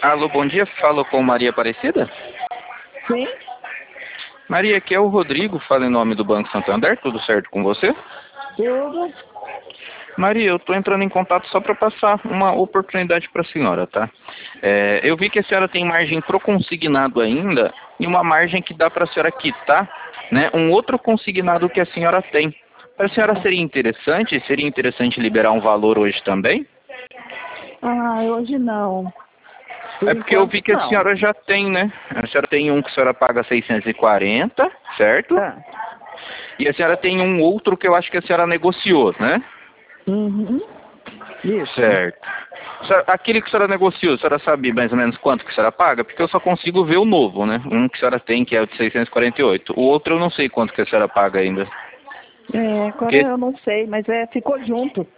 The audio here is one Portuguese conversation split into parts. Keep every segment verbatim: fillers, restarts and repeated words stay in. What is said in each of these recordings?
Alô, bom dia. Falo com Maria Aparecida? Sim? Maria, aqui é o Rodrigo, fala em nome do Banco Santander, tudo certo com você? Tudo. Maria, eu estou entrando em contato só para passar uma oportunidade para a senhora, tá? É, eu vi que a senhora tem margem pro consignado ainda e uma margem que dá para a senhora quitar, né, um outro consignado que a senhora tem. Para a senhora seria interessante? Seria interessante liberar um valor hoje também? Ah, hoje não. Por É porque eu enquanto, vi que a não. senhora já tem, né? A senhora tem um que a senhora paga seiscentos e quarenta, certo? Ah. E a senhora tem um outro que eu acho que a senhora negociou, né? Uhum. Isso. Certo. Senhora- Aquele que a senhora negociou, a senhora sabe mais ou menos quanto que a senhora paga? Porque eu só consigo ver o novo, né? Um que a senhora tem, que é o de seiscentos e quarenta e oito. O outro eu não sei quanto que a senhora paga ainda. É, agora Porque eu não sei, mas é, ficou junto.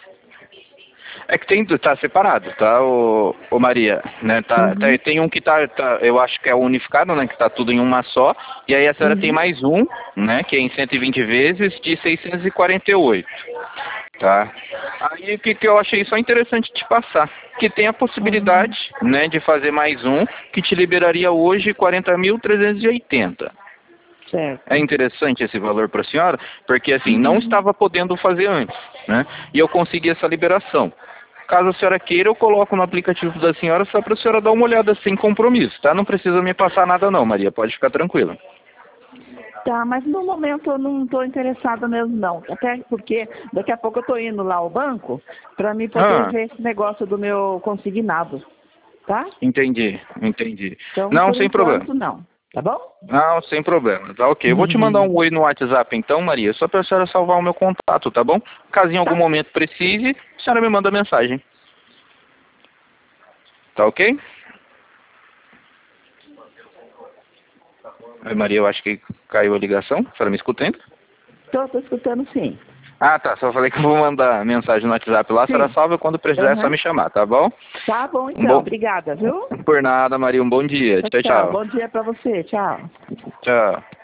é que tem, tá separado, tá, ô, ô Maria, né? Tá, tá- Uhum. tem um que tá, tá, eu acho que é o unificado, né? Que tá tudo em uma só. E aí a senhora tem Uhum. mais um, né? Que é em cento e vinte vezes de seiscentos e quarenta e oito. Tá? Aí o que, que eu achei só interessante te passar, que tem a Uhum. possibilidade, né, de fazer mais um, que te liberaria hoje quarenta mil trezentos e oitenta. É Certo. interessante esse valor para a senhora, porque assim, não Uhum. estava podendo fazer antes, né? E eu consegui essa liberação. Caso a senhora queira, eu coloco no aplicativo da senhora só para a senhora dar uma olhada sem compromisso, tá? Não precisa me passar nada não, Maria, pode ficar tranquila. Tá, mas no momento eu não estou interessada mesmo não. Até porque daqui a pouco eu estou indo lá ao banco para me poder Ah, ver esse negócio do meu consignado. Tá? entendi, entendi. Então, Não, por sem problema. enquanto, não. Tá bom? Não, sem problema. Tá ok. Eu vou te mandar Uhum. um oi no WhatsApp então, Maria, só para a senhora salvar o meu contato, tá bom? Caso em algum Tá. momento precise, a senhora me manda mensagem. Tá ok? Oi, Maria, eu acho que caiu a ligação. A senhora me escutando? Tô, tô escutando sim. Ah, tá. Só falei que eu vou mandar mensagem no WhatsApp lá. A senhora Sim. salva quando precisar é só Aham. me chamar, tá bom? Tá bom Um então. bom... Obrigada, viu? Por nada, Maria. Um bom dia. Tchau, Tchau, tchau. tchau. Bom dia pra você. Tchau. Tchau.